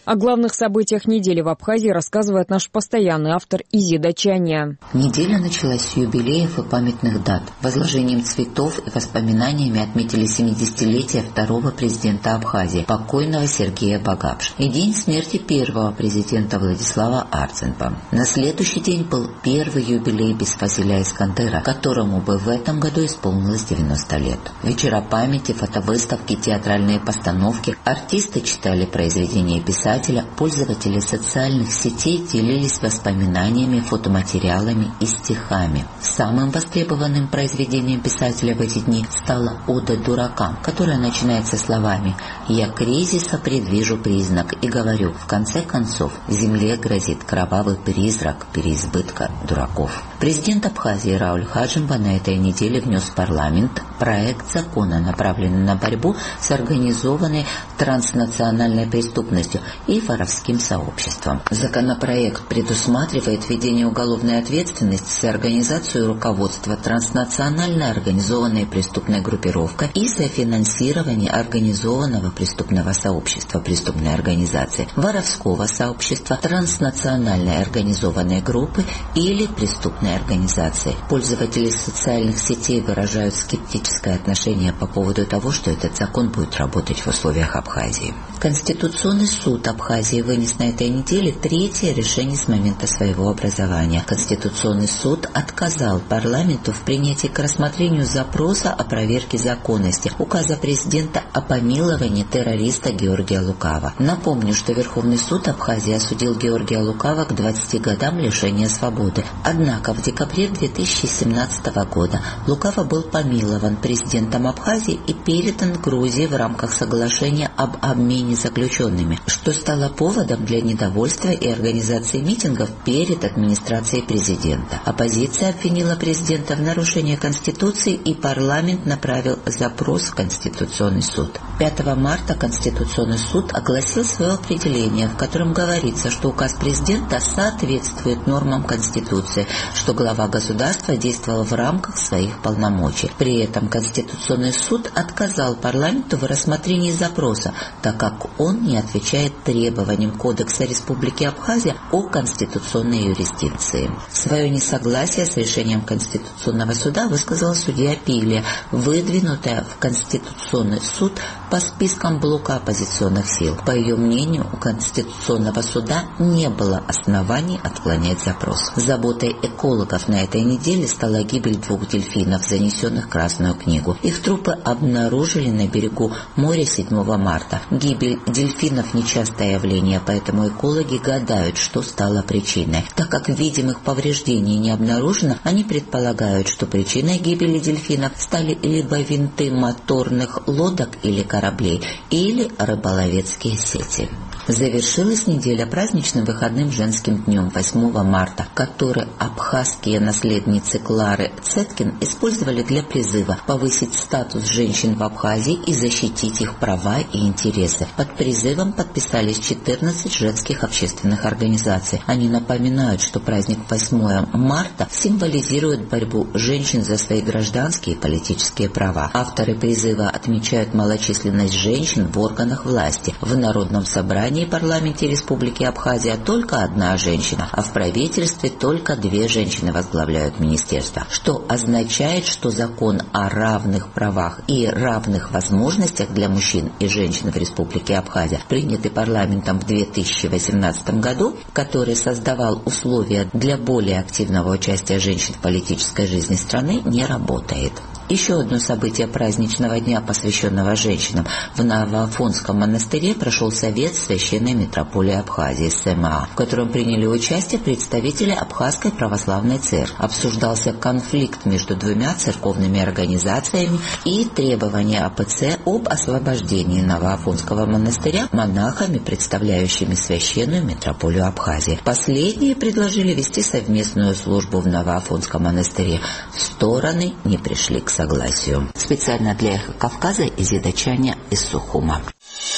О главных событиях недели в Абхазии рассказывает наш постоянный автор Изида Чаня. Неделя началась с юбилеев и памятных дат. Возложением цветов и воспоминаниями отметили 70-летие второго президента Абхазии, покойного Сергея Багапш, и день смерти первого президента Владислава Арценпа. На следующий день был первый юбилей Бесфазиля Искандера, которому бы в этом году исполнилось 90 лет. Вечера памяти, фотовыставки, театральные постановки, артисты читали произведения писателя, пользователи социальных сетей делились воспоминаниями, фотоматериалами и стихами. Самым востребованным произведением писателя в эти дни стала «Ода дуракам», которая начинается словами «Я кризиса предвижу признак и говорю, в конце концов, земле грозит кровавый призрак переизбытка дураков». Президент Абхазии Рауль Хаджимба на этой неделе внес в парламент проект закона, направленный на борьбу с организованной транснациональной преступностью и воровским сообществом. Законопроект предусматривает введение уголовной ответственности за организацию и руководство транснациональной организованной преступной группировкой и за финансирование организованного преступного сообщества, преступной организации, воровского сообщества, транснациональной организованной группы или преступной организации. Пользователи социальных сетей выражают скептическое отношение по поводу того, что этот закон будет работать в условиях Абхазии. Конституционный суд Абхазии вынес на этой неделе третье решение с момента своего образования. Конституционный суд отказал парламенту в принятии к рассмотрению запроса о проверке законности указа президента о помиловании террориста Георгия Лукава. Напомню, что Верховный суд Абхазии осудил Георгия Лукава к 20 годам лишения свободы. Однако в декабре 2017 года Лукава был помилован президентом Абхазии и передан Грузии в рамках соглашения об обмене заключенными, что стало поводом для недовольства и организации митингов перед администрацией президента. Оппозиция обвинила президента в нарушении Конституции, и парламент направил запрос в Конституционный суд. 5 марта Конституционный суд огласил свое определение, в котором говорится, что указ президента соответствует нормам Конституции, что глава государства действовал в рамках своих полномочий. При этом Конституционный суд отказал парламенту в рассмотрении запроса, так как он не отвечает требованиям Кодекса Республики Абхазия о конституционной юрисдикции. Свое несогласие с решением Конституционного суда высказала судья Пилия, выдвинутая в Конституционный суд по спискам блока оппозиционных сил. По ее мнению, у Конституционного суда не было оснований отклонять запрос. Заботой экологов на этой неделе стала гибель 2 дельфинов, занесенных в Красную книгу. Их трупы обнаружили на берегу моря 7 марта. Гибель дельфинов – нечастое явление, поэтому экологи гадают, что стало причиной. Так как видимых повреждений не обнаружено, они предполагают, что причиной гибели дельфинов стали либо винты моторных лодок или кораблей, или рыболовецкие сети. Завершилась неделя праздничным выходным женским днем 8 марта, который абхазские наследницы Клары Цеткин использовали для призыва повысить статус женщин в Абхазии и защитить их права и интересы. Под призывом подписались 14 женских общественных организаций. Они напоминают, что праздник 8 марта символизирует борьбу женщин за свои гражданские и политические права. Авторы призыва отмечают малочисленность женщин в органах власти. В Народном собрании и парламенте Республики Абхазия только одна женщина, а в правительстве только 2 женщины возглавляют министерство, что означает, что закон о равных правах и равных возможностях для мужчин и женщин в Республике Абхазия, принятый парламентом в 2018 году, который создавал условия для более активного участия женщин в политической жизни страны, не работает. Еще одно событие праздничного дня, посвященного женщинам. В Новоафонском монастыре прошел совет Священной митрополии Абхазии СМА, в котором приняли участие представители Абхазской православной церкви. Обсуждался конфликт между 2 церковными организациями и требования АПЦ об освобождении Новоафонского монастыря монахами, представляющими Священную митрополию Абхазии. Последние предложили вести совместную службу в Новоафонском монастыре. Стороны не пришли к согласию. Специально для «Эхо Кавказа» Изида Чаня из Сухума.